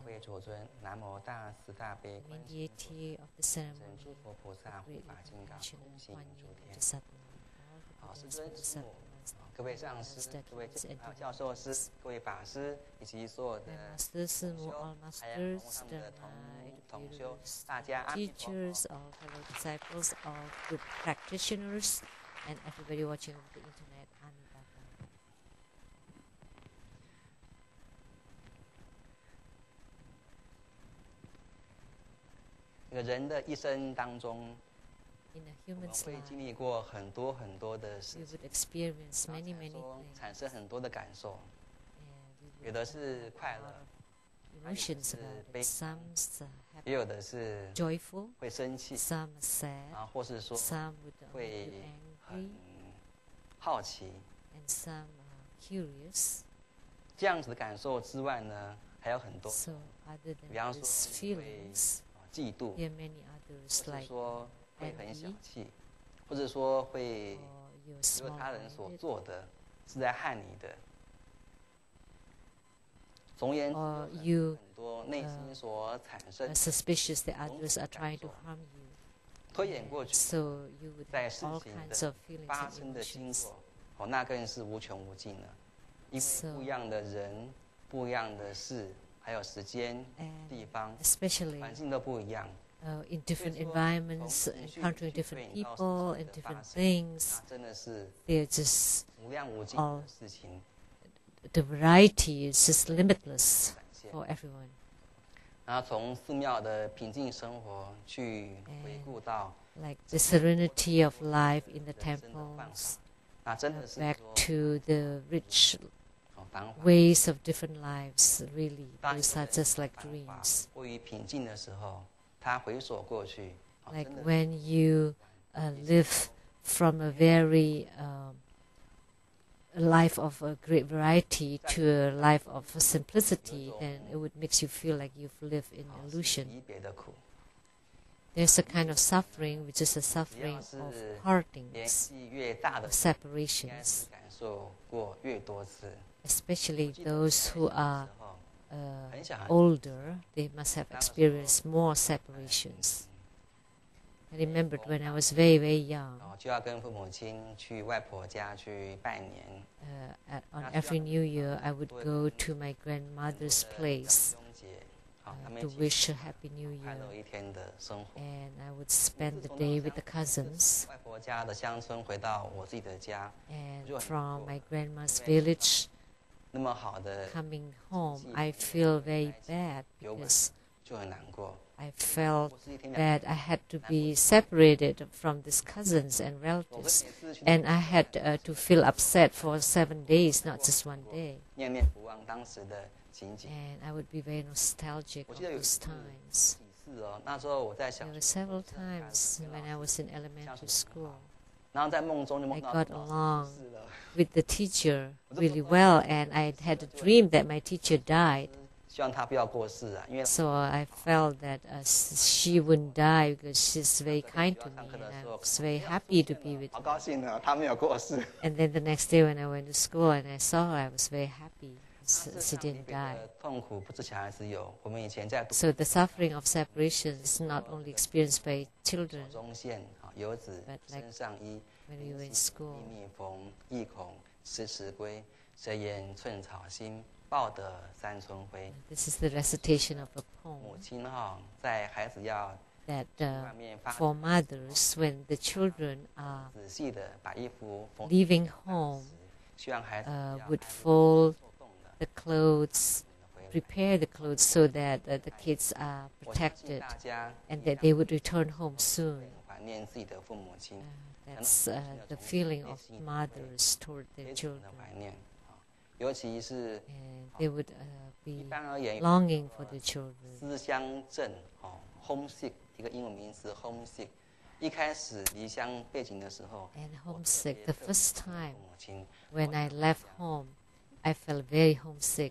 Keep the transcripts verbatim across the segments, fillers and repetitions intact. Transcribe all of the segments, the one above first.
main deity of the ceremony, the great illumination and Kuan Yin Bodhisattva, all the Buddhas, Bodhisattvas, Buddhas, deities, and divinities. My masters, Simu, all masters, Dharma, educators, teachers, all fellow disciples, all group practitioners, and everybody watching over the internet. Amitabha. 这个人的一生当中， In a 我们 human's 会 life, 经历过很多很多的 we 事 would 情， experience 然后 many, 才 many 说 things. 产生很多的感受， And we 有 would 的 have 是 a 快 lot 乐， of emotions about it. Some are 也 happy, 有的是 joyful, 会生气， some are sad, 然后或是说 some would make 会 you 很 angry, 好奇。 and some are curious. 这样子的感受之外呢，还有很多， So other 比方 than 说 these 你会 feelings, 啊嫉妒， there are many others 或是 like 说会很小 envy, 气，或者说会 or you're 觉得他人所 small-minded, 做的是在害你的。总而言之， or 有 you 很多内心所产生 are suspicious that others are trying to harm you. 推演过去 So you would 在 have 事 all 情 kinds 的 of feelings 发 and 生的经 emotions. 过，哦，那更是无穷无尽了。因为 So- 不一样的人、不一样的事，还有时间、 And 地方、 especially 环境都不一样， uh, in different 所以说， environments, 从情绪 encountering 去 different 推演到 people 事 and 情的发 different 生 things. 那真的是 They're just 无量无尽 all 的事情 the variety is just limitless 展现。 for everyone. 然后从寺庙的平静生活去回顾到 Like the serenity of life in the 人生的办 temples, 法，那真 uh, 的是 back 说 to the rich 哦繁华。 ways of different lives. Really, 当一 those 个 are 人 just like 繁华 dreams. 过于平静的时候，他回首过去，哦 Like 真的 when you uh, live from a very um, a life of a great variety to a life of simplicity, then it would makes you feel like you've lived in 哦是 illusion. 离别的苦。 There's a kind of suffering which is a 只 suffering 要是 of 年 partings, 纪越大的 of 时候，应该 separations, 是感受过越多次。 especially 我记得 those 在 who 小的 are 时候 uh, 很小很 older. They must have experienced more separations. I remembered when I was very, very young, 然后就要跟父母亲去外婆家去拜年， uh, at, on every New Year, I would go to my grandmother's 呃 place 长兄姐，好，他 uh, 们 to 一起 wish a happy New 快 Year, 乐一天的生活。 and I would spend the day with the cousins. 外婆家的乡村回到我自己的家， And from my grandma's 因为 village 那么好的 coming home, I feel very bad 有吻 because 就很难过。 I felt 我是一天两 that I had to be separated from these cousins and 我 relatives, 每次去 and I had uh, to feel upset for seven days, not just one day. 念念不忘当时的情景。 And I would be very nostalgic 我 of 记得有一 those 次 times. 几次哦，那时候我在小 There 学 were 的 several 时候看 times 跟 when 老 I 师 was in elementary school 然后在梦中就 I 梦到 got 老师 along 去世了， with the teacher really well, and I had a dream that my teacher died. 希望他不要过世啊，因为 So I felt that uh, s- she wouldn't die because she's very kind to me, and I was very happy to be with 好 her. 高兴呢，他没有过世。 And then the next day when I went to school and I saw her, I was very happy. 但 s- 是 She 这样离 didn't 别 die. 的痛苦不止小孩子有，我们以前在读 So the suffering of separation is not only experienced by 手 children 中线啊，游子 But like 身上衣， when we were in 一 school. 蜜蜂，一孔迟迟归，谁言寸草心，报得三春晖。 This is the recitation of a 母 poem 亲哈，在孩子要 that 外 uh, 面发 for mothers, when the children are 仔细的把衣服缝 leaving home, 希望孩子 uh, 不要 would 挨 fold 受冻的 the clothes, 回来。 prepare the clothes so that uh, the kids are 我相信 protected 大家 and 一 that 样 they would return home 会 soon. 很怀念自己的父母亲 Uh,，that's uh, the feeling of mothers toward 非 their 常 children. 的怀念啊，尤其是 And they would uh, 一 be 般而言， longing for their children. 思乡症哦 ，homesick 一个英文名词 homesick。一开始离乡背景的时候， And 我特 homesick, 别 the 特别 first 想 time 父母亲， when I left home, I felt very homesick.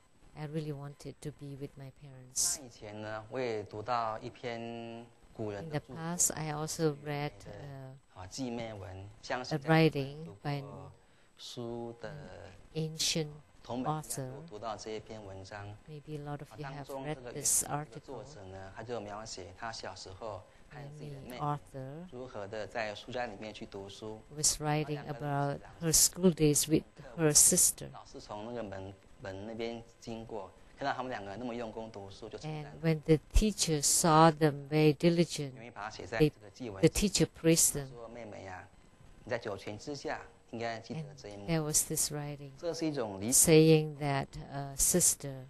I really wanted to be with my parents. 那以前呢，我也读到一篇古人 In 的 the 著 past, I also read uh, 啊记妹文，相 a 信 writing 读 by 过书的 ancient author. 读到这一篇文章， Maybe a lot of you 当 have 中 read 这个 this 作 article. 者呢，他就描写他小时候和自己的 The 妹妹 author 如何的在书斋里面去读书， was writing about her school days with her sister. 老师从那个门门那边经过，看到他们两个那么用功读书，就称 And 赞。 when the teacher saw them very diligent, 因为把它写在 they, 这个祭文 the teacher praised them. 说妹妹呀、你在九泉之下应该记得 And 这一幕。 there was this writing 这是一种理解， saying that, uh, sister,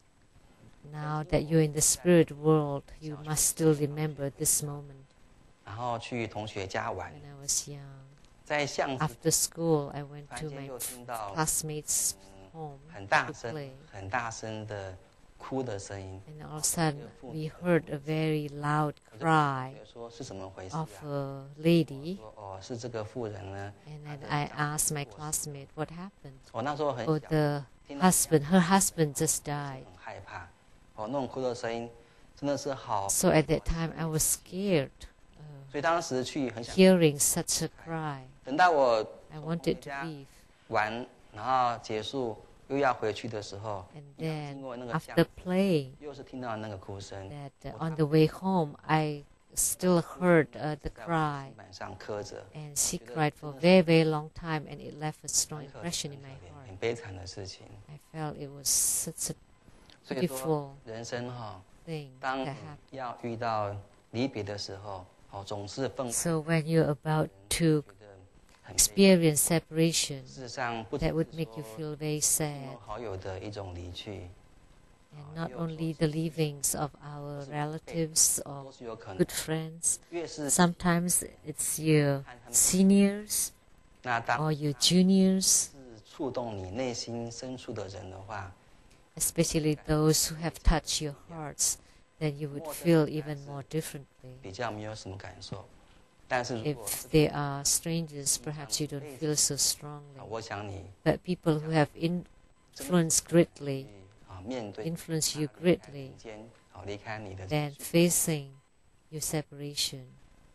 now that you're in the spirit world, you must still remember this moment. 然后去同学家玩， When I was young, 在巷子 after school, I went 突然 to 间 my 就听到 classmates' home 很大 to 声 play. 很大声的哭的声音， And all of a sudden, we heard a very loud cry 就说是怎么回事 of 啊？ a lady. 说哦，是这个妇人呢。 And then I asked my classmate what happened. 我那时候很 Oh, 小， the 听到 husband, her husband just died. 很害怕。哦，那种哭的声音真的是好。 So at that time, I was scared uh, 所以当时去很想， hearing such a cry. 等到我 I wanted to leave. 玩，然后结束又要回去的时候， And 一样 then 经过那个巷 after 子， playing, 又是听到那个哭声， that uh, on the way home, I still heard uh, the 在我的 cry. 地板上刻着， And she cried for a very, very long time, and it left a strong 很可 impression 很 in 可 my 怜， heart. 很悲惨的事情。 I felt it was such a 所以说， beautiful 人生哈、 thing 当 that 你 happened. 要遇到离别的时候，哦，总是愤慨， So when you're about to 觉得很悲。 experience separation, 事实上，不只 that would 是 make you 说 feel very 亲 sad. 朋好友的一种离去， And not only the leavings of our relatives 都 or 是有可能。 good friends, 越是 sometimes it's your seniors 那当 or your juniors, 是触动你内心深处的人的话， especially those who have touched your hearts, then you would feel even more differently. 比较没有什么感受。但是如果 If they are strangers, perhaps you don't feel so strongly. 啊我想你 But people who have influenced greatly, 啊面对 influence you 离开 greatly, 人间啊离开你的 then 情绪 facing your separation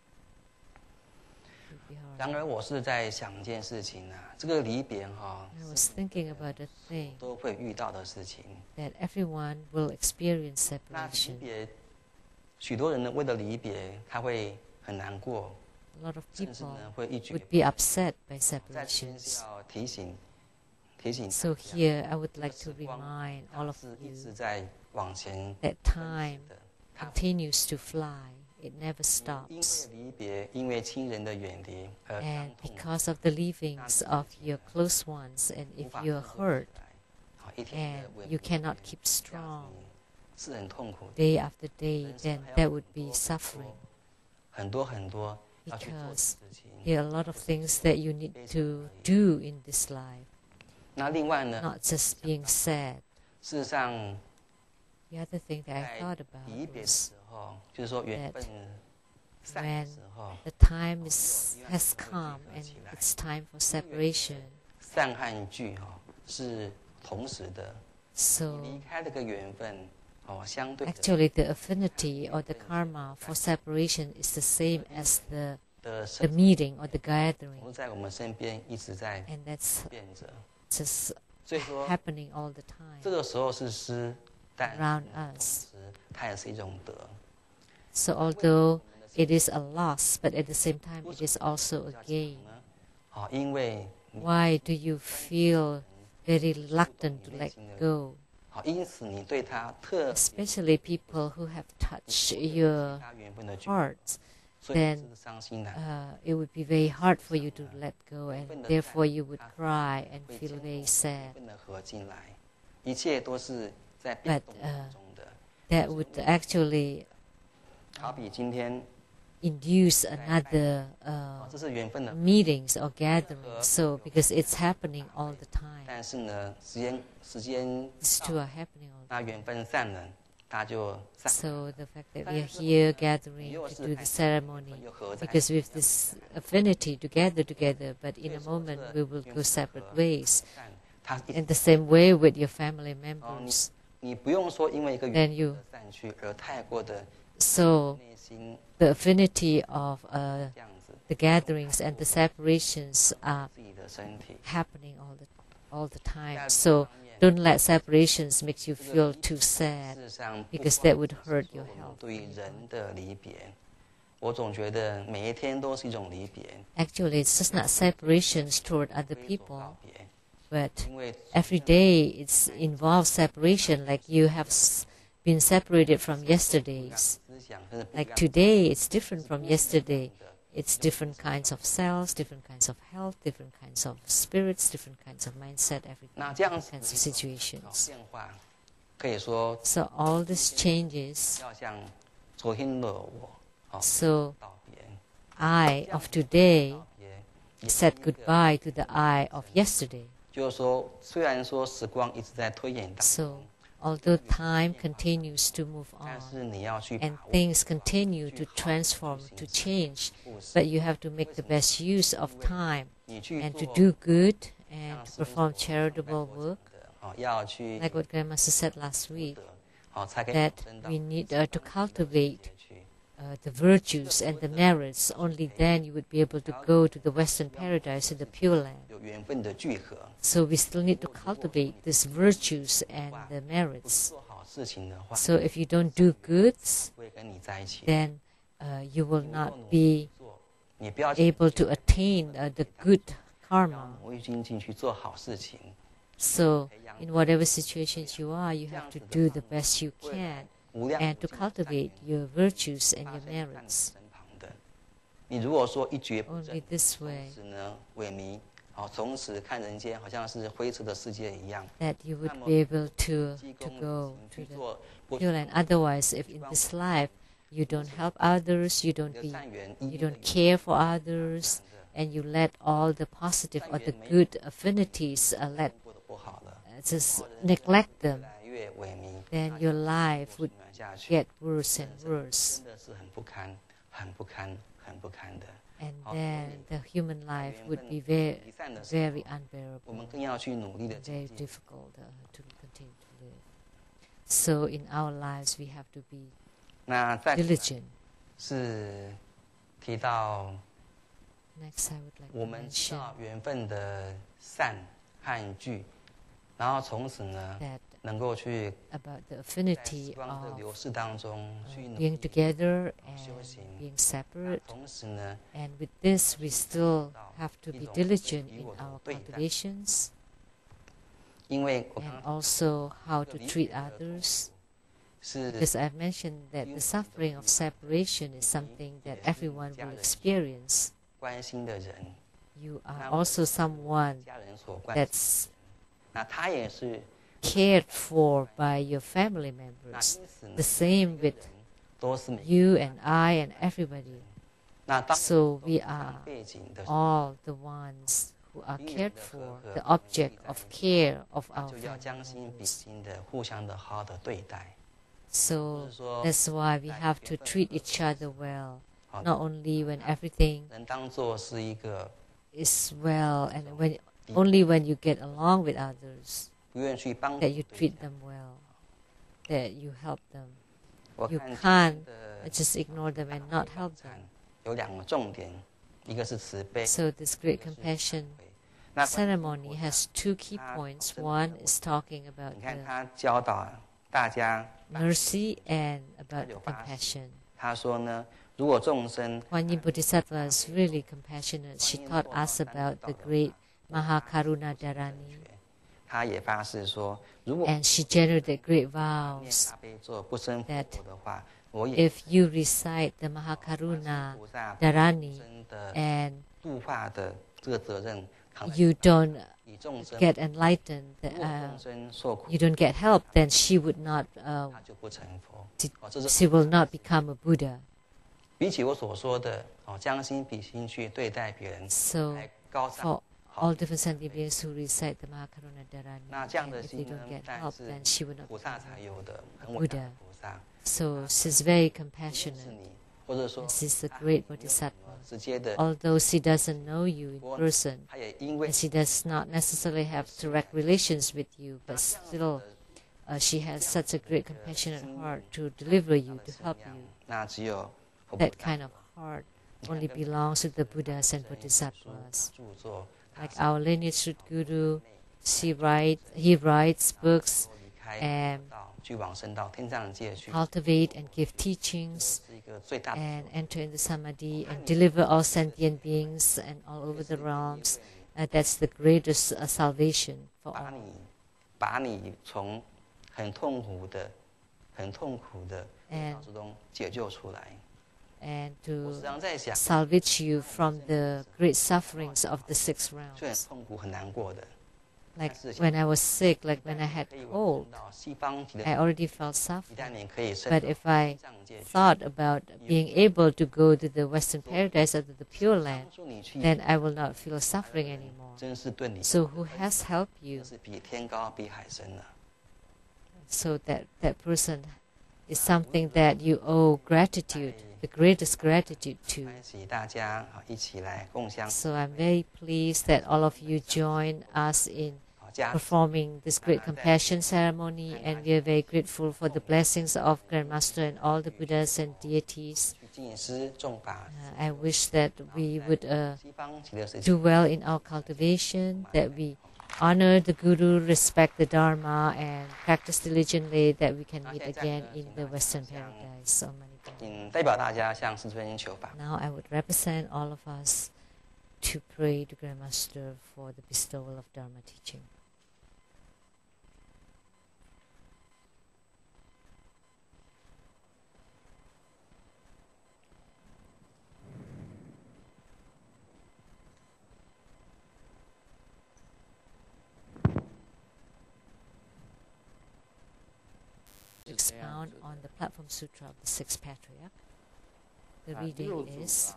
would be 然 hard. 而我是在想一件事情啊，这个离别哈、 I was thinking about a thing 都会遇到的事情。 that everyone will experience 那离 separation. 别，许多人呢为了离别，他会很难过， A lot of 甚至 people 呢会一蹶 would be upset by 在这边是 separations. 要提醒提醒 So 大家 here I would like 这 to 个时光 remind 它 all of 是一直 you 在往前 that 奔 time 驰的，它 continues to fly. It never 因为 stops. 离别，因为亲人的远离而 And 伤痛， because of the leavings of your close ones, and 无 if 法 you're 撑得 hurt 起来，好一天 and 的稳 you 定 cannot 这 keep 样子 strong 是很痛苦的。 day after day, 人生 then 还有 that 很 would be 多 suffering. 很多很多要去做的 Because 事情。 there are a lot of things that you need to do in this life, 那另外呢， not just being sad. 事实上 The other thing that I 在 thought 离 about 别的 was 时候，就是说缘分散的 when 时候， the time is, has come and it's time for separation. 散和聚哈是同时的。 So 离开这个缘分哦，相对的 actually, the affinity or the karma for separation is the same as the, 的 the 生 meeting or the 总 gathering, 是在我们身边一直在 and that's 变着。 just 所以说， happening all the time 这个时候是失，但是 around 同 us. 时它也是一种得。 So although it is a loss, but at the same time, it is also a 要 gain. 讲呢，好，因为你 Why do you feel very reluctant to let go? 好，因此你对他特别 Especially people who have touched your 他缘分的聚， hearts, 所以 then 是伤心的， uh, it would be very hard for you to let go, and therefore you would cry and 会 feel 经 very 过 sad. 缘分的合进来，一切都是在变 But 动 uh, 当中的。 that would actually 好比今天， induce another 啊， uh, 这是缘分的， meetings or gatherings. So because it's happening all the time, 但是呢，时间时间 these 到 two are happening all the 那缘分散了，它就 time. 散。 So the fact that we are here gathering to do the ceremony, 又合在一 because 起 with this affinity to gather together, but in a moment we will go separate ways. 散，它一 In the same way with your family members, 你不用说因为一个 then 缘 you 分的散去而太过的 so 内心 the affinity of uh, 这样子， the gatherings and the separations are 自己的身体。 happening all the all the 在 time. 这 So 方面 don't let separations make you feel too sad, because that would hurt your health. 对人的离别，我总觉得每一天都是一种离别。 Actually, it's just not separations toward other people, but every day it involves separation, like you have been separated from yesterday's. Like today, it's different from yesterday. It's different kinds of cells, different kinds of health, different kinds of spirits, different kinds of mindset, everything, different kinds of situations. So all these changes, so I of today said goodbye to the I of yesterday. So although time continues to move on and things continue to transform, to change, but you have to make the best use of time and to do good and to perform charitable work. Like what Grandmaster said last week, that we need uh, to cultivate uh, the virtues and the merits. Only then you would be able to go to the Western paradise in the Pure Land. So we still need to cultivate these virtues and the merits. So if you don't do goods, then uh, you will not be able to attain uh, the good karma. So in whatever situations you are, you have to do the best you can and to cultivate your virtues and your merits. Only this way that you would be able to, to go to the Pure Land. Otherwise, if in this life you don't help others, you don't be, you don't care for others, and you let all the positive or the good affinities uh, let uh, just neglect them, then your life would get worse and worse. And then the human life would be very, very unbearable, very difficult uh, to continue to live. So in our lives, we have to be diligent. Next, I would like to mention that about the affinity of uh, being together and being separate. And with this, we still have to be diligent in our cultivations and also how to treat others. Because I've mentioned that the suffering of separation is something that everyone will experience. You are also someone that's cared for by your family members. The same with you and I and everybody. So we are all the ones who are cared for, the object of care of our family members. So that's why we have to treat each other well, not only when everything is well and when only when you get along with others, that you treat them well, that you help them. You can't just ignore them and not help them. So this Great Compassion ceremony has two key points. One is talking about the mercy and about the compassion. Kuan Yin Bodhisattva is really compassionate. She taught us about the great Mahakaruna Dharani. And she generated great vows that if you recite the Mahakaruna Dharani and you don't get enlightened, uh, you don't get help, then she would not, uh, she will not become a Buddha. So, for all different sentient beings who recite the Mahakaruna Dharani, and if they don't get help, then she will not become a Buddha. So she's very compassionate. And she's a great Bodhisattva. Although she doesn't know you in person, and she does not necessarily have direct relations with you, but still uh, she has such a great compassionate heart to deliver you, to help you. That kind of heart only belongs to the Buddhas and Bodhisattvas. Like our lineage root guru, She write, he writes books and cultivate and give teachings and enter into samadhi and deliver all sentient beings and all over the realms. Uh, that's the greatest uh, salvation for all. 把你从很痛苦的、很痛苦的烦恼之中解救出来。 And to salvage you from the great sufferings of the six realms. 痛苦很难过的。 Like when I was sick, like when I had cold, I already felt suffering. But if I thought about being able to go to the Western Paradise or to the Pure Land, then I will not feel suffering anymore. So who has helped you? So that, that person is something that you owe gratitude, the greatest gratitude to. So I'm very pleased that all of you join us in performing this great compassion ceremony, and we are very grateful for the blessings of Grandmaster and all the Buddhas and deities. Uh, I wish that we would uh, do well in our cultivation, that we honor the Guru, respect the Dharma, and practice diligently, that we can meet again in the Western Paradise. Now I would represent all of us to pray to Grandmaster for the bestowal of Dharma teaching. Expound on the Platform Sutra of the Sixth Patriarch. The reading is,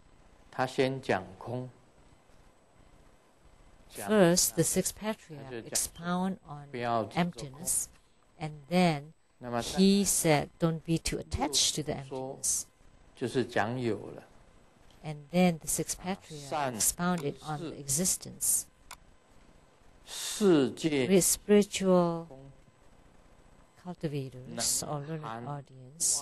first, the Sixth Patriarch expound on emptiness, and then he said, don't be too attached to the emptiness. And then the Sixth Patriarch expounded on the existence. With spiritual cultivators or learned audience,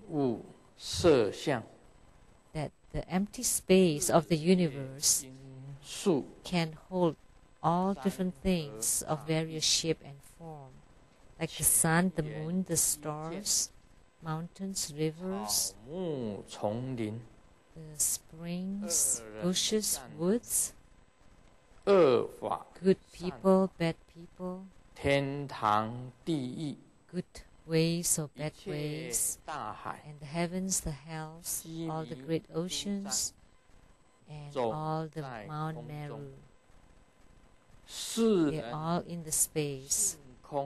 that the empty space of the universe can hold all different things of various shape and form, like the sun, the moon, the stars, mountains, rivers, the springs, bushes, woods, good people, bad people, good ways or bad ways, and the heavens, the hells, all the great oceans, and all the Mount Meru. They are all in the space.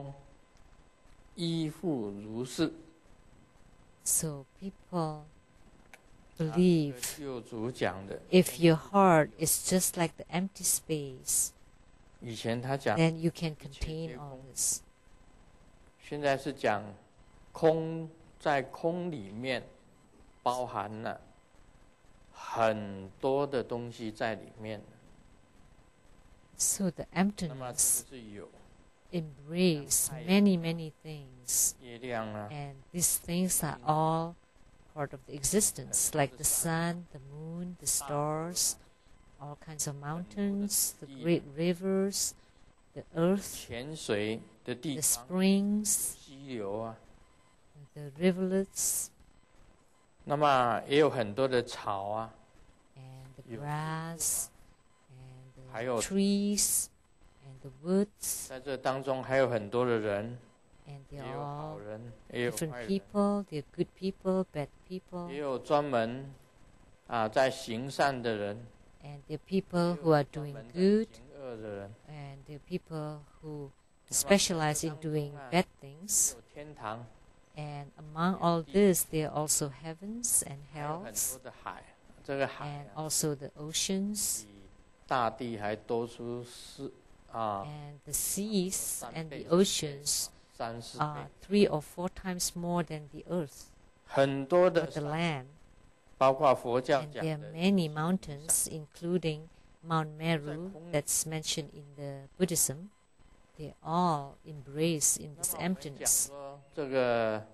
So people believe if your heart is just like the empty space, then you can contain all this. 现在是讲空，在空里面包含了很多的东西在里面。 So the emptiness embrace many, many things, and these things are all part of the existence, like the sun, the moon, the stars, all kinds of mountains, the great rivers, the earth, the springs, the rivulets, 那么也有很多的草啊 and the grass, and the trees, and the woods. 在这当中还有很多的人， And 也 they're 有好 all 人，也有 different 坏人， people, they're good people, bad people, 也有专门啊在行善的人， and they're people who are doing good, 行恶的人， and they're people who specialize in doing bad things. 有天堂， And among all this, there are also heavens and 还有很 hells, 多的海，这个海 and 啊 also the oceans, 比大地还多出四啊 and the seas and the oceans 三四倍， are three or four times more than the earth 很多 or 的 the land. 包括佛教 And 讲 there are 的 many mountains, including Mount Meru, that's mentioned in the Buddhism. They all embrace in this 那么我们讲 emptiness. 说这个《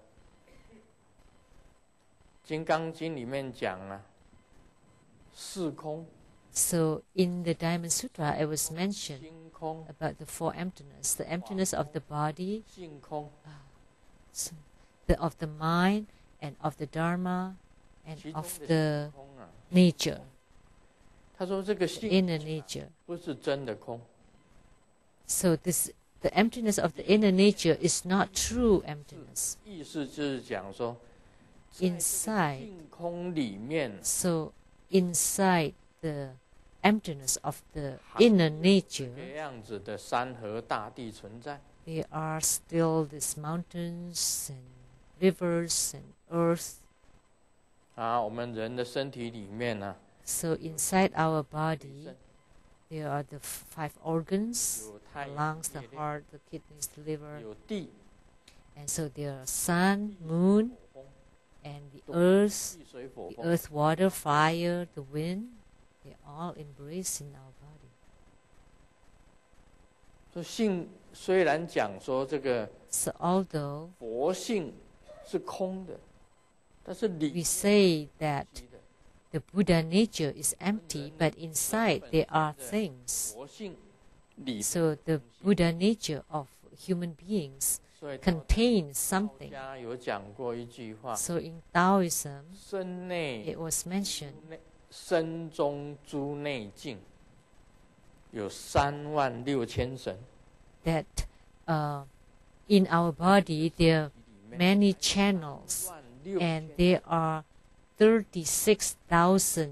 金刚经》里面讲啊，四空， So in the Diamond Sutra, it was mentioned 心空、 about the four emptiness: the emptiness of the body, 性空， so the of the mind, and of the Dharma, and 其中 of 的 the 性空啊。 nature, 他说这个 the 性 inner nature. 不是真的空， So this, the emptiness of the inner nature is not true emptiness. 意思就是讲说，在这个 Inside 性空里面， So inside the emptiness of the inner nature, 这个样子的山河大地存在。 there are still these mountains and rivers and earth. 啊，我们人的身体里面呢、 So inside our 啊， body, there are the five organs: 有 the 太阳、 lungs, the 月亮 heart, the kidneys, the liver. 有地、 And so there are sun, moon, 火风、 and the earth, 地水火 the 风。 earth, water, fire, the wind. They're all embraced in our body. 说性虽然讲说这个 So although 佛性是空的，但是 we 理 say that 的 the Buddha nature is empty, but inside there are things. 佛性理， So the Buddha nature of human beings 所以道 contains 道 something. 家有讲过一句话： So in Taoism, 身内 it was mentioned 内身中诸内境，有三万六千神。 that uh, in our body there are 里面 many channels, 万六 and 千 there are thirty-six thousand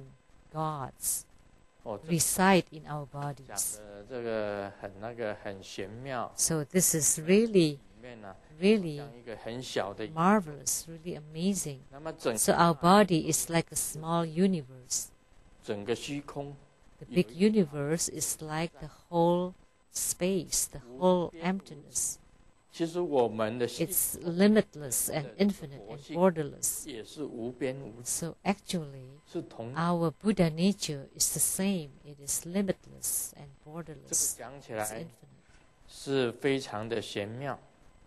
gods 哦，这 reside in our 讲 bodies. 的这个很那个很玄妙， So this is really, 里面呢、 really 像一个很小的。 marvelous, really amazing. 那么整 So our body is like a small universe. 整个虚空 The big universe is like the whole space, the whole emptiness. 其实我们的性 It's limitless and infinite and borderless. 也是无边无际， So actually, 是同。 our Buddha nature is the same. It is limitless and 这个 borderless. 讲起 It's 来 infinite. 是非常的玄妙。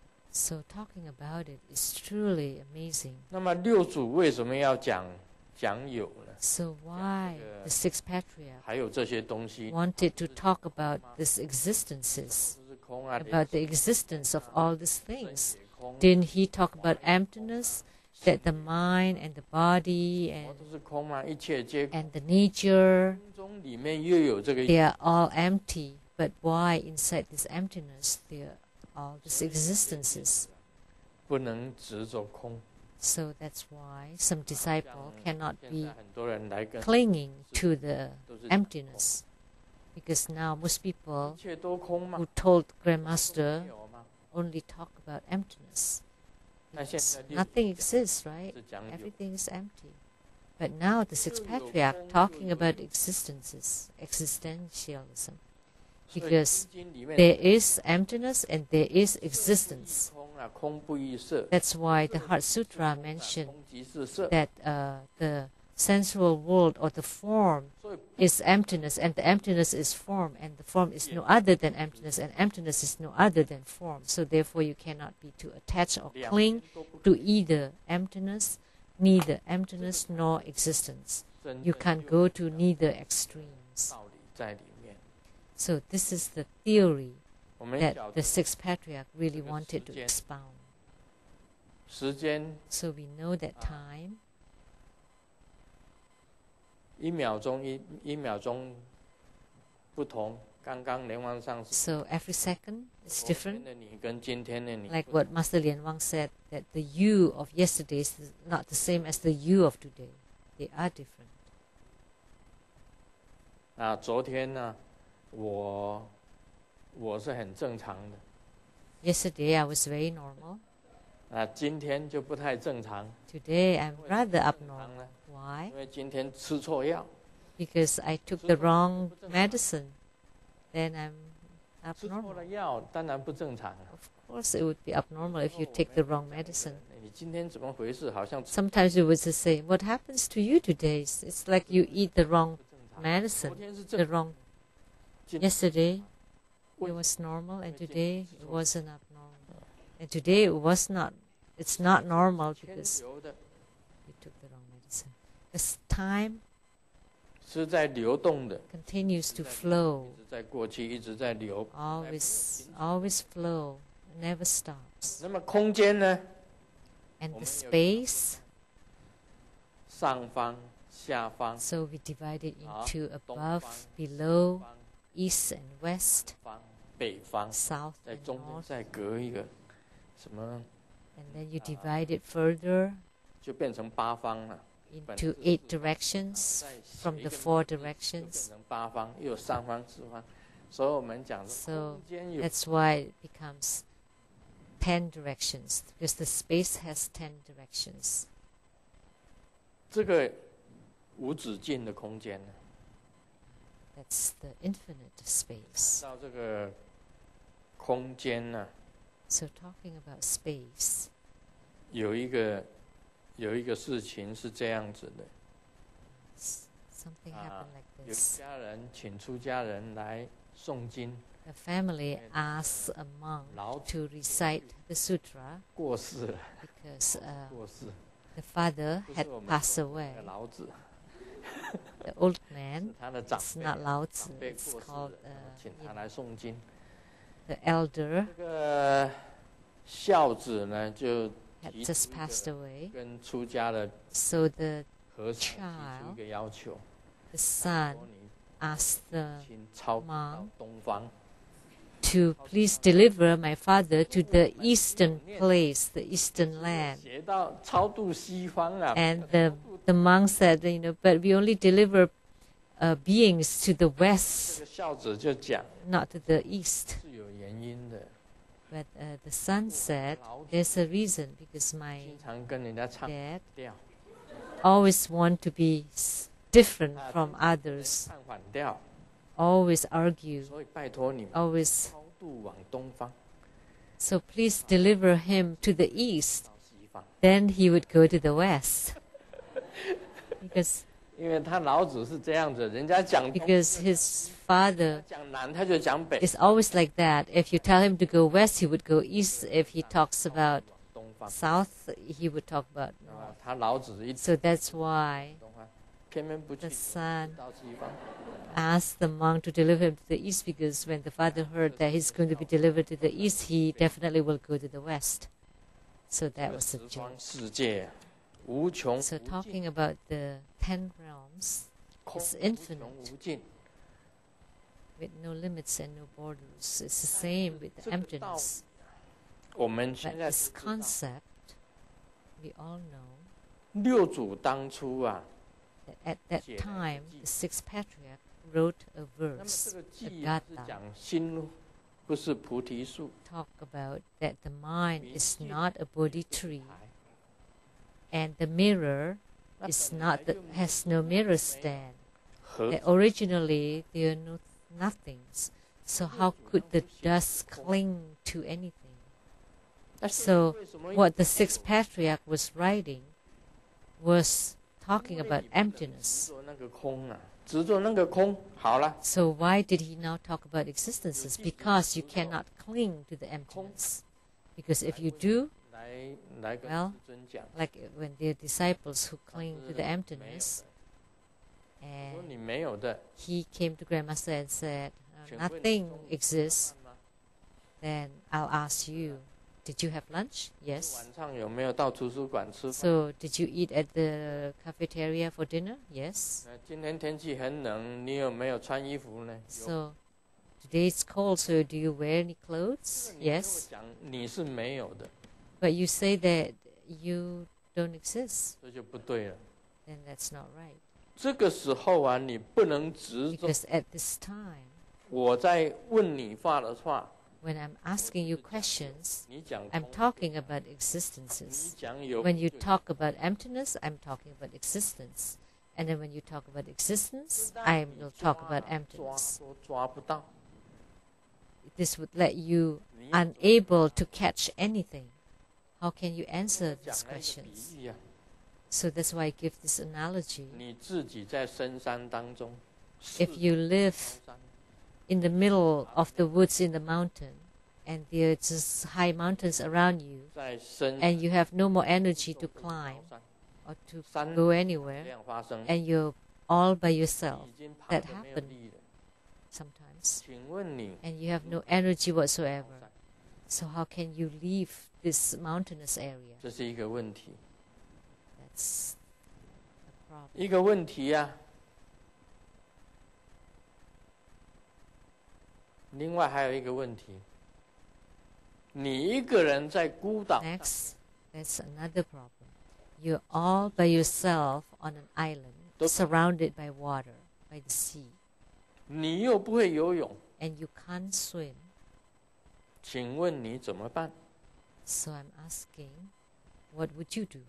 So talking about it is truly amazing. 那么六祖为什么要讲讲有呢？ So why the six patriarchs 还有这些东西， wanted to talk about these existences, 就是空啊， about the existence of all these 身 things? 也空， Didn't he talk about emptiness, that the mind and the body 我 and 都是空嘛，一切皆空。 and the nature, 心中里面又有这个， they are all empty. But why inside this emptiness there are all these existences? 不能执着空。 So that's why some disciple 像 cannot 现 be 在很多人来跟 clinging to the 都是 emptiness, because now most 一 people 切都空嘛 who，told 没 Grandmaster 有嘛。 only talk about emptiness. 那现 Because 在六 nothing exists, right? 是讲有 Everything is empty. But now the six patriarchs talking about existences, existentialism, 所以 because 经里面 there is emptiness and there is existence. 空啊，空不异色。 That's why the Heart Sutra mentioned 空即是色， that uh, the sensual world or the form 所以 is emptiness, and the emptiness is form, and the form is no other than emptiness, and emptiness is no other than form. So therefore, you cannot be too attached or 两 cling 边都不 to either emptiness, neither emptiness nor existence. 真 You 正 can't 有 go to neither extremes. 道理在里面。 So this is the theory 我们 that 晓 the 得 six patriarchs really 这个 wanted to 时间。 expound. 时间 So we know that time 一秒钟一一秒钟不同。刚刚莲王上师 So every second is 昨 different. 天的你跟今天的你 Like what Master Lian Wang said, that the you of yesterday is not the same as the you of today. They are different. 啊，昨天呢，我我是很正常的， Yesterday I was very normal. 啊，今天就不太正常。 Today I'm 为什么 rather 不正常 abnormal. 呢？ Why? 因为今天吃错药， Because I took the wrong medicine. Then I'm 吃错 abnormal. 了药，当然不正常啊。 Of course, it would be abnormal if you take the wrong medicine. 你今天怎么回事？好像吃 Sometimes you would just say, "What happens to you today?" It's it's like you eat the wrong 不正常。 medicine. 昨天是 The 正 wrong. 今 Yesterday 为 it was normal, and 因为今 today 天吃 it 错 wasn't abnormal. And today it was not. It's not normal 天 because 流的 you took the wrong medicine. This time 是在流动的， continues to flow, 一直在过去，一直在流。 always, always flow, never stops. 那么空间呢？ And the space, 上方、下方、 so we divide it 好， into 东 above, 方、 below, 方、 east and west, 方、北方， south 在 and 中间 north. 再隔一个什么， And then you divide it further 就变成八方了。 into eight directions 再 from 写一 the 个 four 名字就变 directions. 成八方，又有上方、四方。所以我们讲的 So 空间有 that's why it becomes ten directions, because the space has ten directions. 这个无止境的空间呢， That's the infinite space. 到这个空间呢， So talking about space, 有一个有一个事情是这样子的。 s- something Ah, happened like 有 this. 家人请出家人来诵经， A family asks a monk 老 to recite the sutra 过世了， because uh, 过世， the father 不 had 是我们 passed 说 away. 的老子， The old 是 man, 他的长 it's 辈， not Lao Tzu, 长辈 it's 过世 called 了， uh, 然后请 you 他 know, 来诵经。 the elder 这个孝子呢，就 had 提出 just 一 passed 个 away. 跟出家的 So the 和尚提出 child 一个要求， the son 说你 asked the 请超到 monk 东方， to please deliver my father to the eastern place, the eastern land. 写到超度西方啊。 And the the monk said, you know, but we only deliver uh, beings to the 这 west, 个孝子就讲 not to the east. 是有原因的， But uh, the son said, there's a reason, because my 经常跟人家唱 dad 调， always want to be s- different 他 from 跟人 others, 唱反调， always argue, 所以拜托你们 always. 超度往东方， So please deliver him to the east. 到西方， Then he would go to the west. Because 因为他老子是这样子，人家讲东 because his father 讲南他就讲北， is always like that. If you tell him to go west, he would go east. If he talks about 东方， south, he would talk about 啊 north. 他老子一 So that's why 东方，偏偏不去 the son 到西方， asked the monk to deliver him to the east, because when the father heard that he's going to be delivered to the east, he definitely will go to the west. So 这 that 个 was 十 the 方 joke. 世界无穷 So 无尽， talking about the ten realms 空 is 无 infinite. 穷无尽。 with no limits and no borders. It's the same with the emptiness. 我们 But 现在 this 都知道 concept, we all know 六祖当初啊， that at that 写了一个 time, 记。 the sixth patriarch wrote a 那么 verse, 这个 a 记啊是 gata, 讲心不是菩提树， talk about that the mind 明 is 镜 not a 不是 Bodhi tree, 台 and the mirror 那 is 本 not 来 the, 就没 has 有 no mirror 没有 stand. 何 That originally there are no nothings. So how could the dust cling to anything? 但是 So 为什么 what the sixth patriarch was writing was talking about 执 emptiness. 着那个空啊，执着那个空，好了， So why did he now talk about existences? Because you cannot cling to the emptiness. Because if you do, 来来跟 Well, 师尊讲， like when there are disciples who 他 cling 是 to the 没有 emptiness, 的我说 and 你没有的， he came to Grandmaster and said, "Uh, 请问你 nothing 中午 exists," 吃饭吗 then I'll ask you, did you have lunch? Yes. 晚上有没有到图书馆吃饭？ So did you eat at the cafeteria for dinner? Yes. 呃今天天气很冷，你有没有穿衣服呢？有。 So today it's cold, so do you wear any clothes? 你跟我 Yes. 讲你是没有的， But you say that you don't exist, 这就不对了。 then that's not right. 这个时候啊，你不能执着 Because at this time, 我在问你话的话， when I'm asking you questions, 你讲 I'm 空， talking about 你 existences. 讲有， When you talk about emptiness, I'm talking about existence. And then when you talk about existence, I will talk about 抓 emptiness. 都抓不到， This would let you 你 unable to catch anything. How can you answer 讲 these 那个比 questions? 喻啊， So that's why I give this analogy. 你自己在深山当中， If you live 四高山 in the middle of the woods in the mountain, and there are just high mountains around you, 在深 and you have no more energy to 受不了 climb 高山 or to 山 go 这 anywhere, 样发生， and your all by yourself. 已经爬 That 得没有 happen 力了。 sometimes. 请问你 And you have no energy whatsoever. So how can you leave this mountainous area? 这是一个问题， That's the problem. 一个问题呀、啊。另外还有一个问题，你一个人在孤岛， Next, that's another problem. You're all by yourself on an island, surrounded by water, by the sea, 你又不会游泳， and you can't swim. 请问你怎么办？ So I'm asking, what would you do?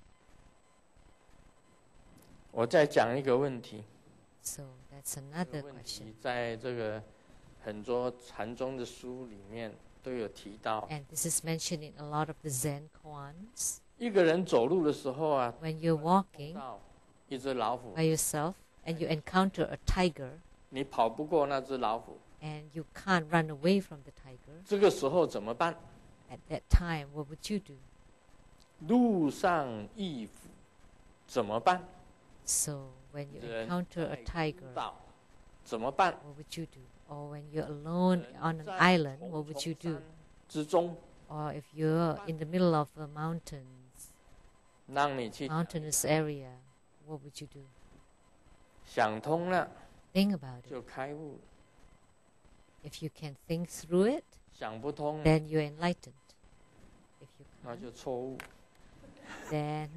我再讲一个问题， So that's 这 another 个问 question. 题在这个很多禅宗的书里面都有提到。 And this is mentioned in a lot of the Zen koans. 一个人走路的时候啊， When you're walking 到一只老虎 by，yourself and you encounter a tiger 你跑不过那只老虎， and you can't run away from the tiger, 这个时候怎么办？ at that time, what would you do? 路上异虎怎么办？ So when you 人 encounter a 在孤 tiger, 岛怎么办？ what would you do? Or when you're alone 人 on an 在 island, 重 what would you 重 do? 山之中， Or if you're in the middle of a mountains, 让你去 mountainous area, what would you do? 想通了， Think about it. 就开悟； If you can think through it, 想不通， then you're enlightened. If you 那 can't, 就错误。 then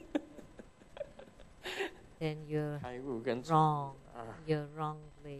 then you're 开悟跟错 wrong. 啊， You're wrongly.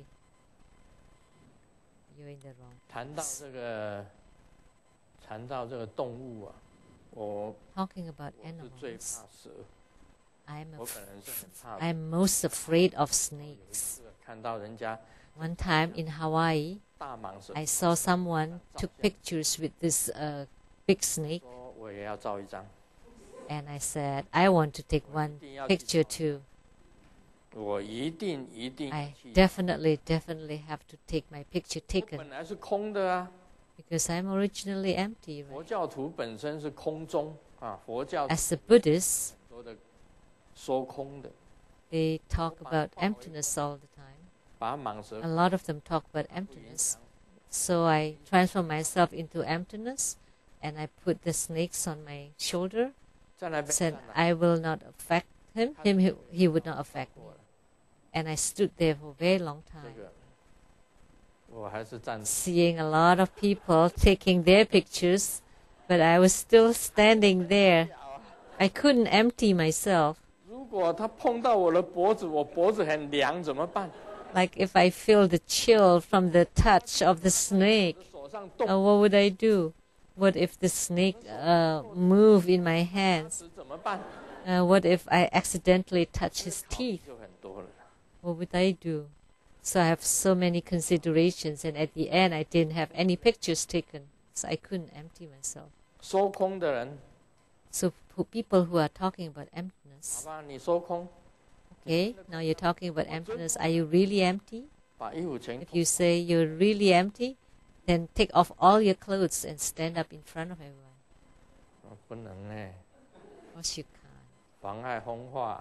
You're in the wrong. 谈到这个，谈到这个动物啊，我 Talking about 我是最 animals, 怕蛇， I'm 我 af- 本人是很怕。 I'm most afraid of 有一 snakes. 次看到人家 One time in Hawaii, 大蟒蛇， I saw someone took pictures with this uh, big snake, 说我也要照一张， and I said, I want to take one picture too. 我一定一定 I 去。 definitely, definitely have to take my picture 我 taken 本来是空的啊， because I'm originally empty. 佛 Right? 教徒本身是空中啊，佛教 As a Buddhist, 说的说空的， they talk about emptiness all the time. 把蟒蛇 A lot of them talk about emptiness. So I transform myself into emptiness, and I put the snakes on my shoulder. 在那边 Said 看啊 I will not affect him. Him, he, he would not affect me. And I stood there for a very long 这 time, 个我还是站 seeing a lot of people taking their pictures, but I was still standing there. I couldn't empty myself. 如果他碰到我的脖子，我脖子很凉，怎么办？ Like if I feel the chill from the touch of the snake, 手上动 uh, what would I do? What if the snake uh, move in my hands? 怎么办？ Uh, what if I accidentally touch his 考虑 teeth? 就很多了。 What would I do? So I have so many considerations, and at the end, I didn't have any pictures taken, so I couldn't empty myself. 收空的人， So for people who are talking about 好 emptiness, 吧，你收空， okay, now you're talking about emptiness. Are you really empty? 把衣服全 If you say you're really empty, then take off all your clothes and stand up in front of everyone. 哦不能呢， Of course you can't. 妨碍风化。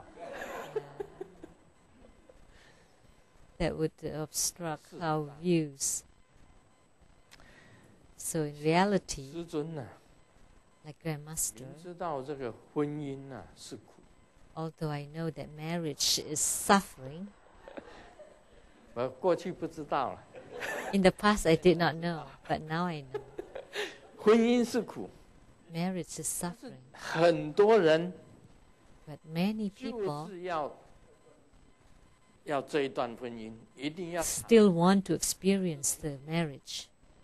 That would obstruct our views. So in reality, 师尊呢、 like Grandmaster, 明知道这个婚姻呐、是苦， although I know that marriage is suffering, 我过去不知道了， in the past I did not know, but now I know. 婚姻是苦， Marriage is suffering, 很多人 but many 就 people 是要要这一段婚姻，一定要 still want to experience the marriage,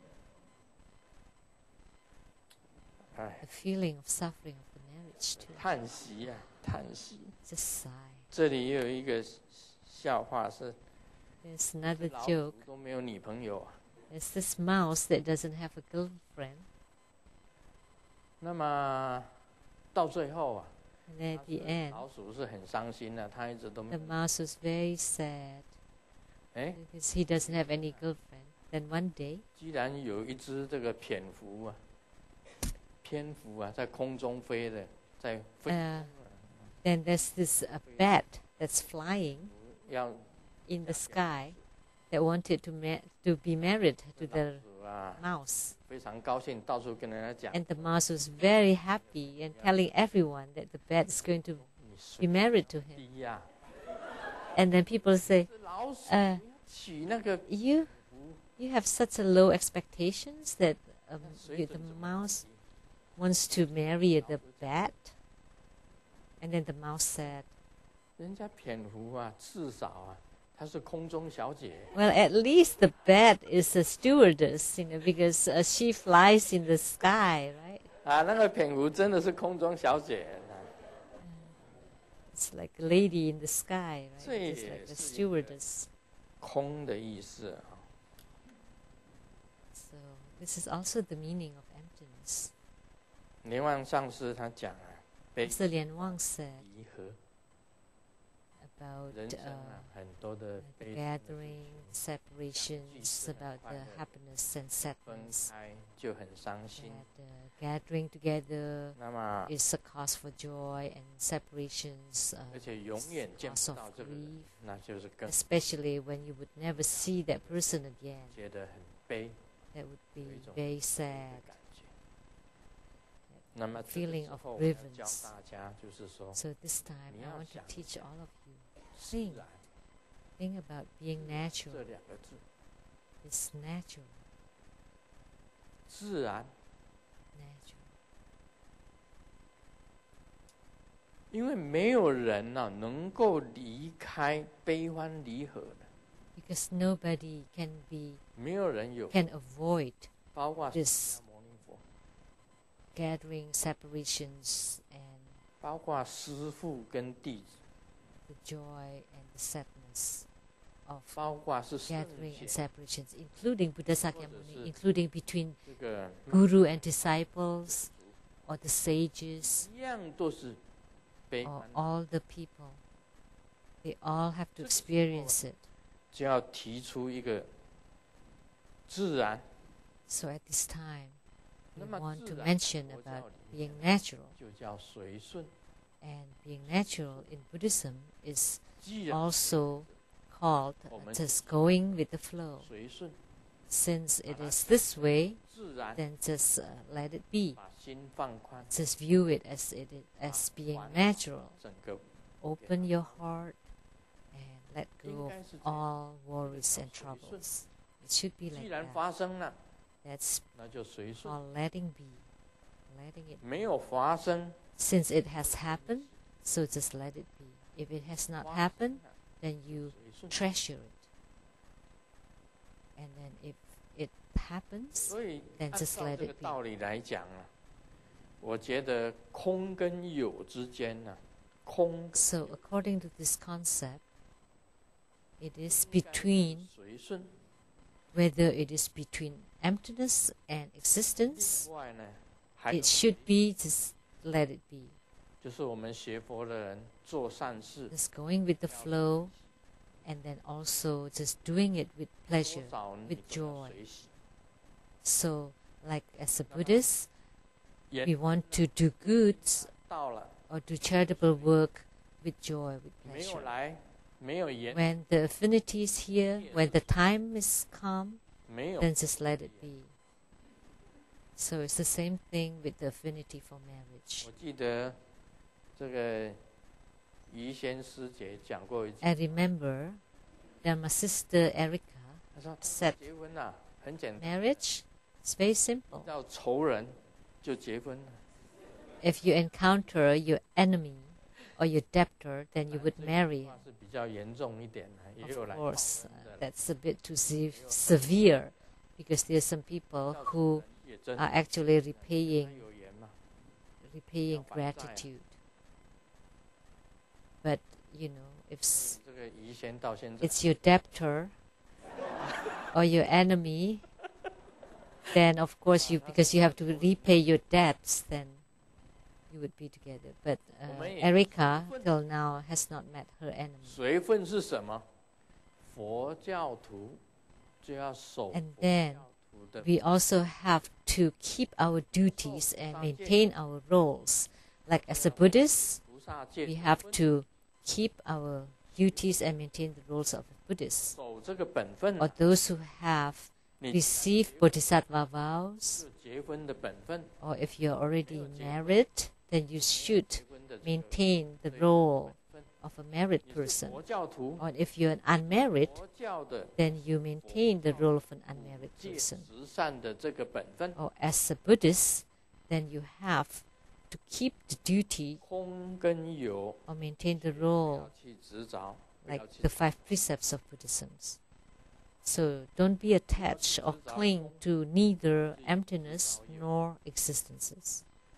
哎 the feeling of suffering of the marriage too. 叹息呀、叹息。 It's a sigh. 这里也有一个笑话是， There's another 老 joke. 鼠都没有女朋友啊。 There's this mouse that doesn't have a girlfriend, 那么到最后啊， and then at the end, 老鼠是很伤心的、它一直都没 the 有。 mouse was very sad 哎， because he doesn't have any girlfriend. Then one day, 居然有一只这个蝙蝠啊，蝙蝠啊，在空中飞的，在飞， uh, then there's this uh, bat that's flying, in the sky that wanted to ma- to be married to the 老鼠啊， mouse. 非常高兴，到处跟人家讲， And the mouse was very happy and telling everyone that the bat is going to 你 be 水 married to him. 滴呀、 And then people say, 这老鼠呃取那个 you you have such a low expectations that um, 水 you, 准 the 这么 mouse wants to marry the bat. And then the mouse said, 人家蝙蝠啊，至少啊，她是空中小姐， well, at least the bat is a stewardess, you know, because uh, she flies in the sky, right? 啊，那个蝙蝠真的是空中小姐。 It's like a lady in the sky, right? 这也 It's like a 是一个 stewardess. 空的意思啊， So this is also the meaning of emptiness. 莲望上师他讲啊，悲 Mister Lian Wang said 离合， about 人生 uh, 啊，很多的 the 悲 gathering, separations, about the happiness and 分 sadness. 开就很伤心。 That uh, gathering together 那么， is a cause for joy, and separations 而 uh, 且永 is 远 a 见 cause 不 of 到这个人 grief, 那就是更 especially when you would never see that person again. 觉得很悲 That would be 有一种 very 悲 sad. 的感觉。那么这个 feeling 时 of 候我要教 grievance. 大家，就是说， So this time 你 I 要 want to 想 teach all of you. 自 Think, 然 think about being 这 natural. 两个字， It's natural, 自然， natural. 因为没有人呢、能够离开悲欢离合的， Because nobody can be 没有人有， can avoid 包括 this 释迦牟尼佛， gathering, separations, and 包括师父跟弟子， the joy and the sadness of 包括是圣 gathering 贤 and separations, including Buddha Sakyamuni, 或者是 including between 这个 guru and disciples, or the sages, 一样都是悲 or 欢， all the people. They all have to experience it. 就要提出一个自然。 So at this time, we 那么 want 自 to 然 mention 佛教 about 里面 being natural. 就叫随顺。 And being natural in Buddhism is 既然 also called Oh, uh, man. just going with the flow. 随顺， Since it is this way, 自然 then just uh, let it be. 把心放宽， Just view it as it is, as being natural. 整个 Open your heart and let go 应 of 该是这样。 all worries and 这个叫随顺。 troubles. It should be 既 like 然 that. 发生了， That's 那就随顺； called letting be, letting it. 没有发生， Since it has happened, so just let it be. If it has not 发生 happened, 了 then you 随顺。 treasure it. And then if it happens, 所以 then 按 just 照 let 这个 it be. 道理来讲啊，我觉得空跟有之间呢、空 so according to this concept, it is 应该 between 随顺， whether it is between emptiness and 另 existence, 外呢，还有 it should be just let it be. 就是我们学佛的人做善事， Just going with the flow, and then also just doing it with 多 pleasure, 少你 with 都要 joy. 随喜。 So, like as a Buddhist, 缘 we want to do goods 到了， or do charitable work with joy, with 没有 pleasure. 来，没有缘， When the affinity is here, when the time is come, 没有 then just let it be. So it's the same thing with the affinity for marriage. 我记得这个于仙师姐讲过一句， I remember that my sister Erica 她说 said, 结婚啊很简单， marriage is very simple. 遇到仇人就结婚了。 If you encounter your enemy or your debtor, then you would 这句 marry 话 him. 是比较严重一点的，也有 Of 来 course, 报 uh, 恩的， that's a bit too se- severe because there are some people 叫 who 仇人也真 are actually 跟 repaying 他有缘嘛。 repaying 要还债啊。 gratitude. But you know, if s- 这个于仙到现在 it's your debtor or your enemy, then of course you because you have to repay your debts, then you would be together. But uh, 我们也 Erica till now has not met her enemy. 随分是什么？佛教徒就要守 And 佛 then 教徒的 We also have to keep our duties and maintain our roles. Like as a Buddhist, 菩萨戒 we 随 have 分 to keep our duties and maintain the roles of a Buddhist, 守这个本分 or 啊， those who have 你 received bodhisattva vows, 有结婚的本分， or if you're already married, then you should 结婚的这个 maintain the 对 role 本分。 of a married 你是 person. 佛教徒， Or if you're an unmarried, 佛教的 then you maintain the role of an unmarried 戒 person. 十善的这个本分， Or as a Buddhist, then you have to keep the duty 空跟有 or maintain the 不 role 要去执着，不 like 要去 the five precepts of Buddhism. So don't be attached or cling to neither emptiness nor existences.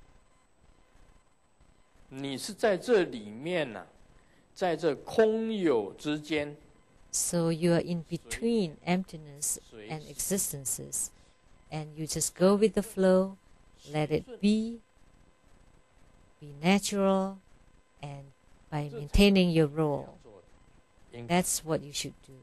你是在这里面呢、啊，在这空有之间， So you are in between emptiness 随 and existences, and you just go with the flow, let it be, be natural, and by maintaining your 要 role, 做的。应该 that's what you should do.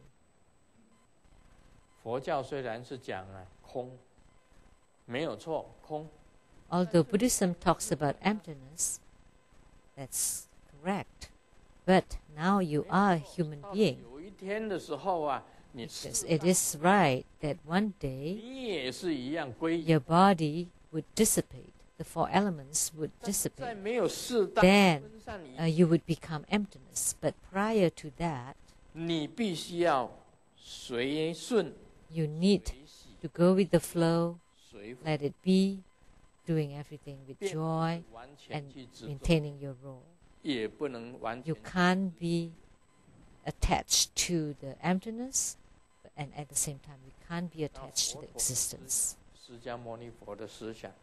佛教虽然是讲啊空，没有错，空， Although Buddhism talks about emptiness, that's correct. But now you are a human 到 being. 有一天的时候啊，你 Yes, it is right that one day 你也是一样归隐， your body would dissipate, the four elements would 在 dissipate. 没有适当 Then 分散以 uh, you would become emptiness. But prior to that, 你必须要随顺、 you need 随喜、 to go with the flow, 随福， let it be, doing everything with 并不 joy 是完全 and 去执着， maintaining your role. 也不能完 You 全 can't be attached to the emptiness, and at the same time, you can't be attached to the existence. 释迦牟尼佛的思想。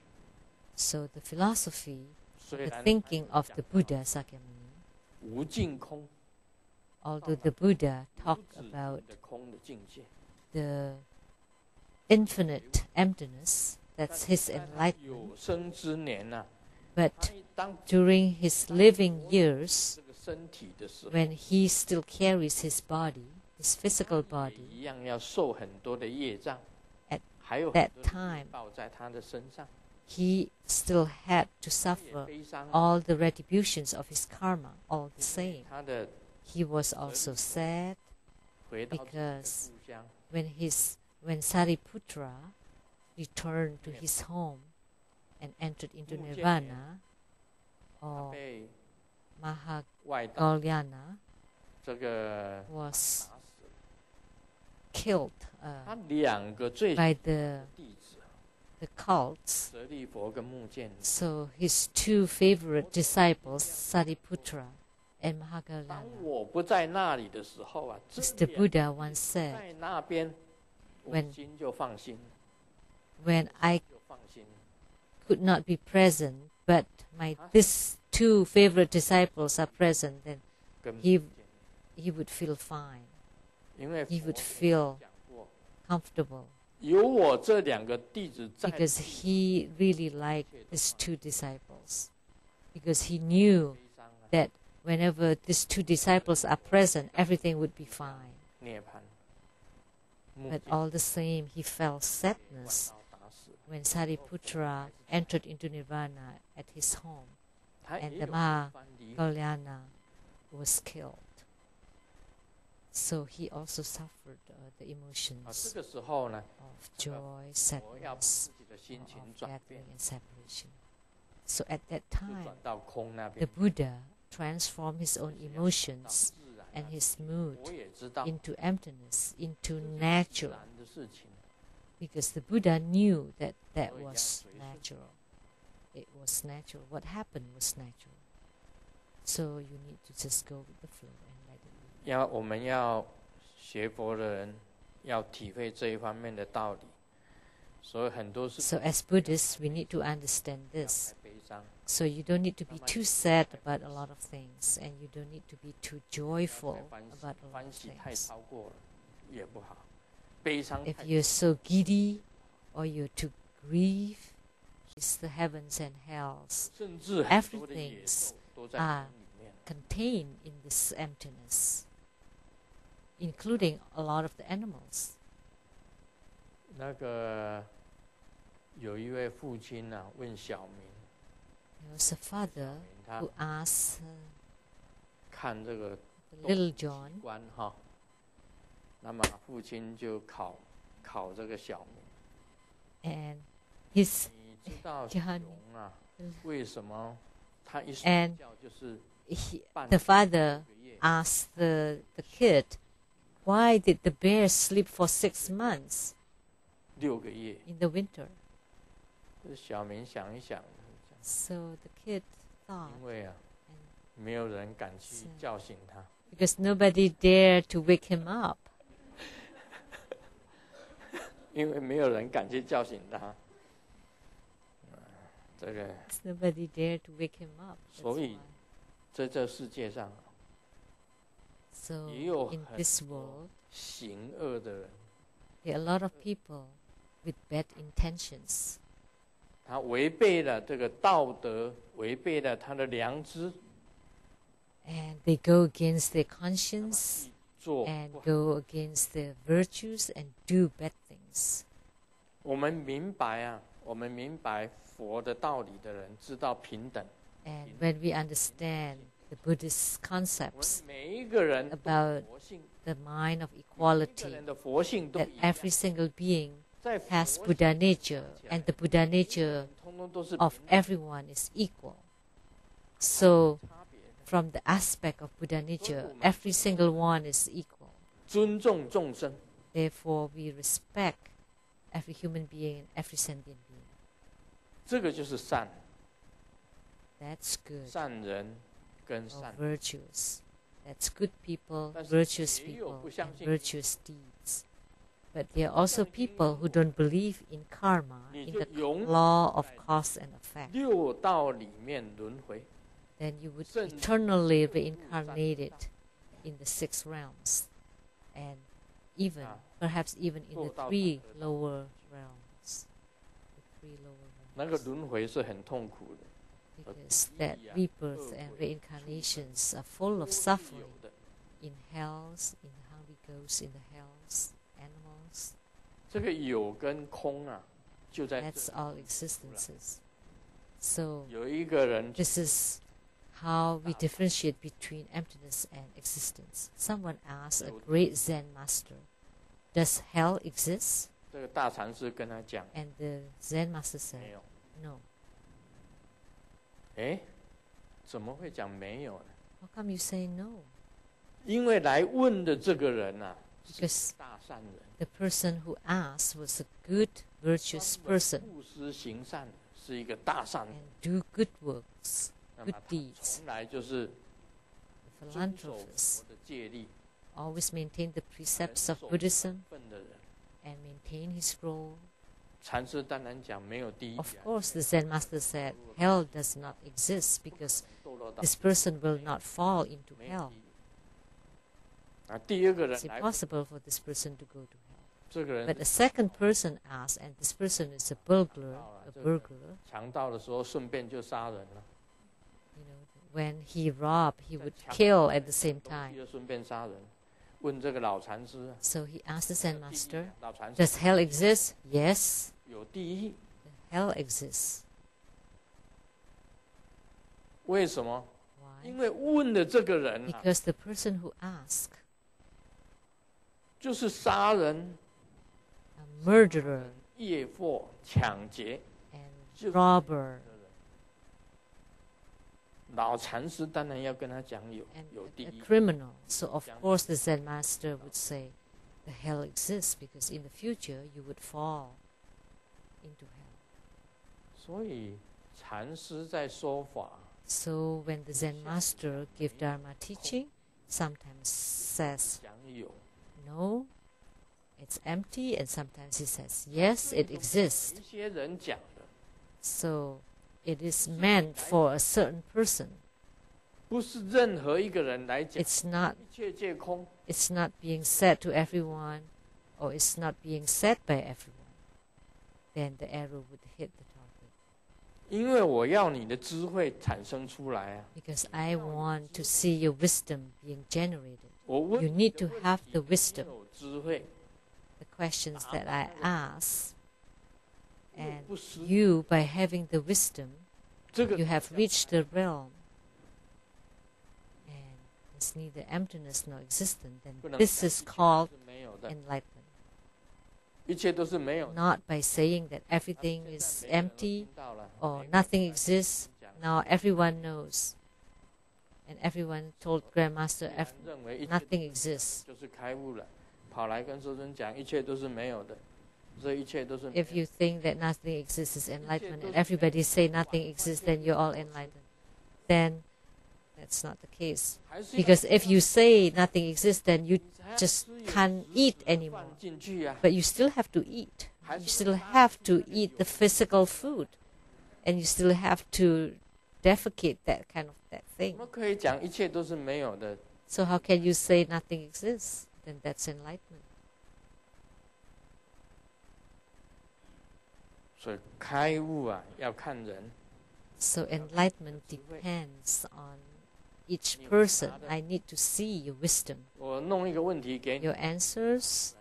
So the philosophy, 虽 the 然 thinking of the Buddha Sakyamuni, 无尽空， although the Buddha 无 talked 止境 about 的空的境界， the infinite emptiness, 但 that's 是 his 在他 enlightenment, 有生之年呐、 but 他一当 during his living years, 这个身体的时候， when he still carries his body, his physical 他也 body, 一样要受很多的业障， At 还有 that 很多的 time 业报在他的身上， he still had to 他也 suffer 悲伤啊， all the retributions of his karma, all the 因为 same. 他的 He was also sad 回到自己的 because 故乡， when his when Sariputra returned to his home and entered into Mujanya. nirvana 他 or 被 Mahagalyana 外道 Galyana 这个 was 打死了。 killed 他 uh, 两个最 by the 弟子， the cults. 舍利佛跟目犍连， So his two favorite disciples, Sariputra and 当 Mahagalyana. 我不在那里的时候啊，这 As the 两 Buddha once 在 said, 那边，我 When- 心就放心， when I 就放心。 could not be present, but my these two favorite disciples are present, then 跟 he 目犍连 he would feel fine, 因为 he 佛 would feel 讲过， comfortable, 有我这两个弟子在， because he really liked these two disciples, because he knew 悲伤啊， that whenever these two disciples are present, everything would be fine. 涅槃。目 But 犍 all the same, he felt 连 sadness 外道打死了， when Sariputra entered into nirvana at his home. 他 and 也 the 有 Ma 一番离 Kalyana was killed. So he also suffered uh, the 啊，这 emotions 个时候呢， of joy, 我要把 sadness, 自己的心 of 情转 gathering 变， and separation. So at that 就 time, 转到空那 the 边， Buddha transformed his own 就是要转到 emotions 自然 and 那边 his mood 我也知道 into emptiness, 这 into 是自 natural, 然的事情， because the Buddha knew that that 所以要 was 随顺 natural. It was natural. What happened was natural. So you need to just go with the flow and let it be. 要我们要学佛的人要体会这一方面的道理，所以很多事 So as Buddhists, we need to understand 不要 this. 太悲伤， So you don't need to be too sad about a lot of things, and you don't need to be too 不要 joyful 太欢喜 about a lot 欢 of 喜太 things. 超过了也不好，悲伤 If 太 you're so giddy or you're too grieve, it's the heavens and hells 甚至很多的 everything 野兽都在 are 空里面。 contained in this emptiness, including a lot of the animals. 那个有一位父亲啊，问小明， There was a father 他 who asked uh, 看这个 Little John. 关哈，那么父亲就考考这个小明。 And his 你知道 John 熊啊，为什么他一睡 And 觉就是 he, 半 the 年 father 六个月 asked the, the kid, why did the bear sleep for six months 六个月？ in the winter? 这小明想一想， So the kid thought, 因为啊， and 没有人敢去是叫醒他。 because nobody dared to wake him up. 因为没有人敢去叫醒他。呃这个 Nobody dared to wake him up. That's 所以 why. 在这世界上 So 也有 in 很 this 多 world, 行恶的人， there are a lot of people with bad intentions. 他违背了这个道德，违背了他的良知， And they go against their conscience 做 and 不好。 go against their virtues and do bad things. 我们明白啊，我们明白佛的道理的人知道平等。 And when we understand the Buddhist 我们 concepts 每一个人都 about 有佛性， the mind of 每一个 equality, 人的佛性都 that 一样。 every single being 在佛 has 性 Buddha 上 nature, 起来 and the Buddha nature 通通都是 of 平等 everyone is equal. So, 差别的 from the aspect of Buddha nature, every single one is equal. 尊重众生， Therefore, we respect every human being and every sentient being. 这个就是善， That's good. 善人跟 Or 善。 virtues. That's good people, 但是 virtuous 也有 people, 不相 and 信 virtuous deeds. But there are also people who don't believe in karma, 你 in 就 the 永 law of cause and effect. 六道里面轮回， Then you would 甚至 eternally 入入三 reincarnated in the six realms, and even, 啊 perhaps even in 做 the 到 three 得到 lower realms. The three lower 那个 realms. 轮回是很痛苦的， Because that rebirth and reincarnations are full of 都是 suffering 有的。 in hells, in the hungry ghosts, in the hells, animals. 这个有跟空啊，就在 That's 这。 all existences. So 有一个人 this is how we differentiate between emptiness and existence. Someone asked a great Zen master, does hell exist? 这个大禅师跟他讲 And the Zen master 没 said, 有， no. 哎，怎么会讲没有呢？ How come you say no? 因为来问的这个人啊，是 Because 大善人， the person who asked was a good, virtuous 专门 person 布施行善，是一个大善人。 and do good works, 那么 good 他 deeds. 从来就是 The 遵守 philanthropist 佛的戒律， always maintain the 人 precepts of 守 Buddhism 本分的人。 and maintain his role. 禅师当然讲没有第一 Of 啊 course, the Zen master said hell does not exist because 堕落到 this person will not fall into 没有 hell. 第一。啊，第二个 It's 人来， impossible for this person to go to hell. 这个人 But a second person asked, and this person is a burglar, a burglar. 强盗的时候顺便就杀人了， You know, when he robbed, he 在 would 强 kill at the same 东西 time. 就顺便杀人。问这个老禅师啊， So he asked the 第 Zen 一 master, 老禅师 does hell exist? Yes, 有第一， hell exists. 为什么？ Why? 因为问的这个人啊， Because the person who asked, 就是杀人、 a murderer 业祸、抢劫 and 就是 robber 的人。老禅师当然要跟他讲有 and 有第 a 一， criminal. So of course the Zen master would say, the hell exists because in the future you would fall into hell. 所以禅师在说法， So when the Zen master give Dharma teaching, sometimes says 讲有， no, it's empty, and sometimes he says yes, it exists. 一些人讲的， So it is meant for a certain person. 不是任何一个人来讲， It's not 一切皆空。 it's not being said to everyone, or it's not being said by everyone. Then the arrow would hit the target. 因为我要你的智慧产生出来啊！ Because I want to see your wisdom being generated. 我问 You 你 need 的 to 问 have 题 the 你 wisdom. 有智慧， The questions that I ask, 又 and 不失 you, by having the wisdom, 这个 you have reached the realm. And is neither emptiness nor existence, then this is called enlightenment. Not by saying that everything is empty or nothing exists. Now everyone knows. And everyone told Grandmaster nothing exists. If you think that nothing exists is enlightenment and everybody say nothing exists, then you're all enlightened. Then that's not the case. Because if you say nothing exists, then you just can't eat anymore. But you still have to eat. You still have to eat the physical food. And you still have to defecate that kind of that thing. So how can you say nothing exists? Then that's enlightenment. So enlightenment depends on each person. I need to see your wisdom. Your answers.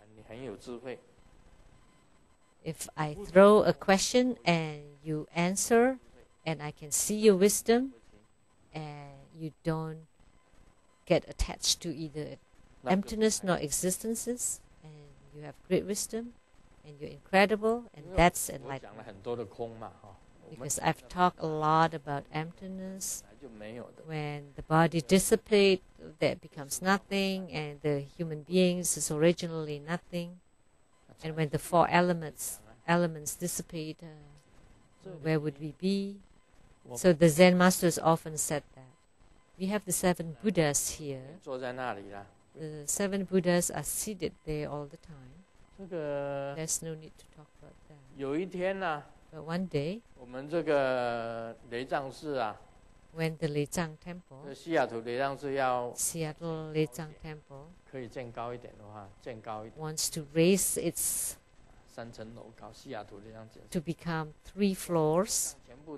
If I throw a question and you answer, and I can see your wisdom, and you don't get attached to either emptiness nor existences, and you have great wisdom, and you're incredible, and that's enlightenment. Because I've talked a lot about emptiness. When the body dissipates, that becomes nothing, and the human beings is originally nothing. And when the four elements elements dissipate, uh, where would we be? So the Zen masters often said that. We have the seven Buddhas here. The seven Buddhas are seated there all the time. There's no need to talk about that. But one day, when the Leizang Temple, Seattle Leizang Temple, wants to raise its to become three floors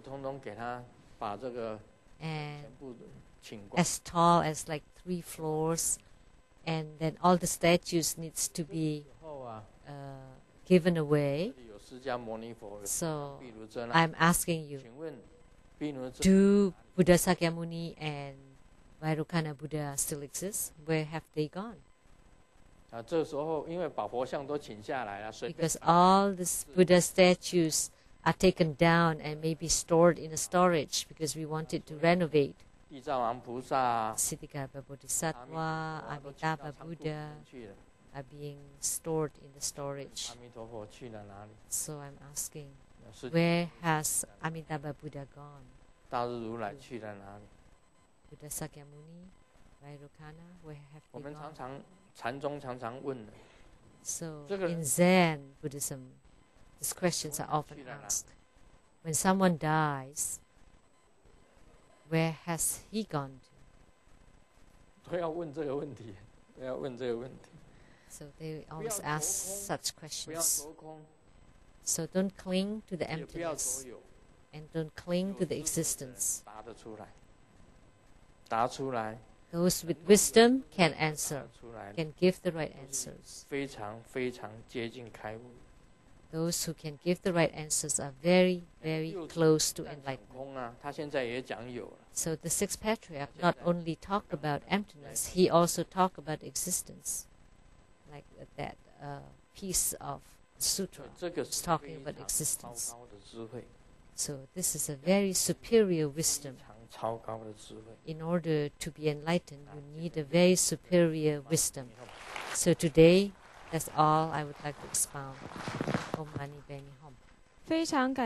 and as tall as like three floors, and then all the statues needs to be uh, given away. So I'm asking you, do Buddha Sakyamuni and Vairocana Buddha still exist? Where have they gone? Because all these Buddha statues are taken down and may be stored in a storage because we wanted to renovate. Siddhikarma Bodhisattva, Amitabha Buddha are being stored in the storage. So I'm asking, where has Amitabha Buddha gone? Buddha Sakyamuni, Vairocana, where have they gone? So in Zen Buddhism, these questions are often asked. When someone dies, where has he gone to? So they always ask such questions. So don't cling to the emptiness and don't cling to the existence. Those with wisdom can answer, can give the right answers. Those who can give the right answers are very, very close to enlightenment. So the sixth patriarch not only talked about emptiness, he also talked about existence. Like that uh, piece of sutra is talking about existence. So this is a very superior wisdom. In order to be enlightened, you need a very superior wisdom. So today, that's all I would like to expound. Om Mani Padme Hum. 非常感